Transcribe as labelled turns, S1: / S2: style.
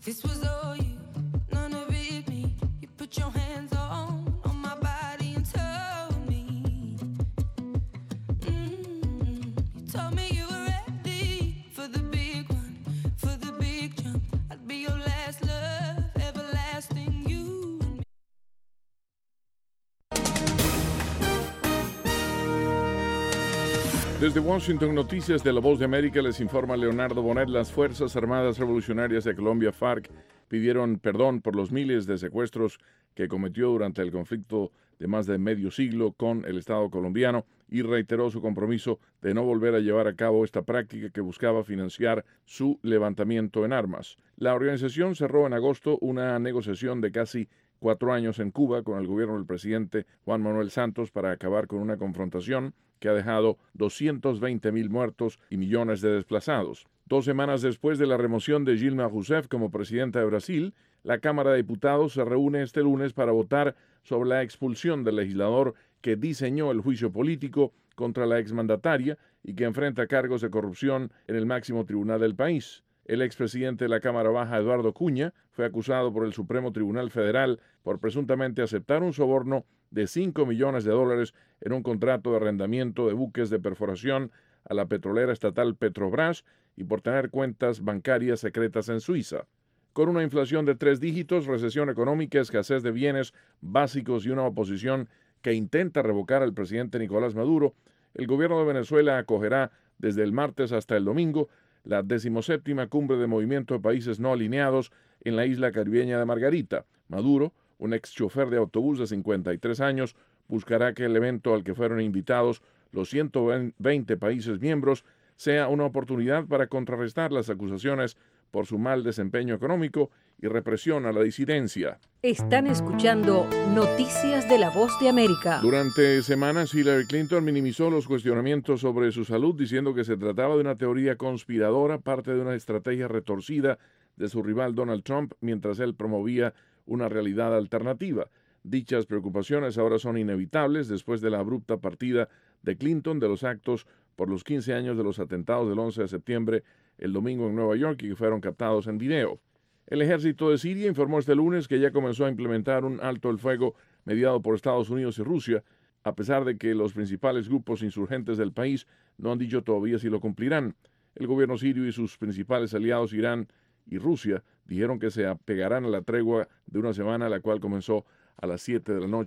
S1: this was all you, none of it me. You put your hands on my body and told me, you told me you were ready for the big one, for the big jump. I'd be your last love, everlasting you and me.
S2: Desde Washington, Noticias de La Voz de América, les informa Leonardo Bonet. Las Fuerzas Armadas Revolucionarias de Colombia, FARC, pidieron perdón por los miles de secuestros que cometió durante el conflicto de más de medio siglo con el Estado colombiano y reiteró su compromiso de no volver a llevar a cabo esta práctica que buscaba financiar su levantamiento en armas. La organización cerró en agosto una negociación de casi 4 años en Cuba con el gobierno del presidente Juan Manuel Santos para acabar con una confrontación que ha dejado 220.000 muertos y millones de desplazados. 2 semanas después de la remoción de Dilma Rousseff como presidenta de Brasil, la Cámara de Diputados se reúne este lunes para votar sobre la expulsión del legislador que diseñó el juicio político contra la exmandataria y que enfrenta cargos de corrupción en el máximo tribunal del país. El expresidente de la Cámara Baja, Eduardo Cunha, fue acusado por el Supremo Tribunal Federal por presuntamente aceptar un soborno de $5 millones en un contrato de arrendamiento de buques de perforación a la petrolera estatal Petrobras y por tener cuentas bancarias secretas en Suiza. Con una inflación de 3 dígitos, recesión económica, escasez de bienes básicos y una oposición que intenta revocar al presidente Nicolás Maduro, el gobierno de Venezuela acogerá desde el martes hasta el domingo la 17ª cumbre de Movimiento de Países No Alineados en la isla caribeña de Margarita. Maduro, un ex chofer de autobús de 53 años, buscará que el evento al que fueron invitados los 120 países miembros sea una oportunidad para contrarrestar las acusaciones por su mal desempeño económico y represión a la disidencia.
S3: Están escuchando Noticias de La Voz de América.
S2: Durante semanas, Hillary Clinton minimizó los cuestionamientos sobre su salud, diciendo que se trataba de una teoría conspiradora, parte de una estrategia retorcida de su rival Donald Trump, mientras él promovía una realidad alternativa. Dichas preocupaciones ahora son inevitables después de la abrupta partida de Clinton de los actos por los 15 años de los atentados del 11 de septiembre el domingo en Nueva York y que fueron captados en video. El ejército de Siria informó este lunes que ya comenzó a implementar un alto el fuego mediado por Estados Unidos y Rusia, a pesar de que los principales grupos insurgentes del país no han dicho todavía si lo cumplirán. El gobierno sirio y sus principales aliados Irán y Rusia dijeron que se apegarán a la tregua de una semana, la cual comenzó a las 7 de la noche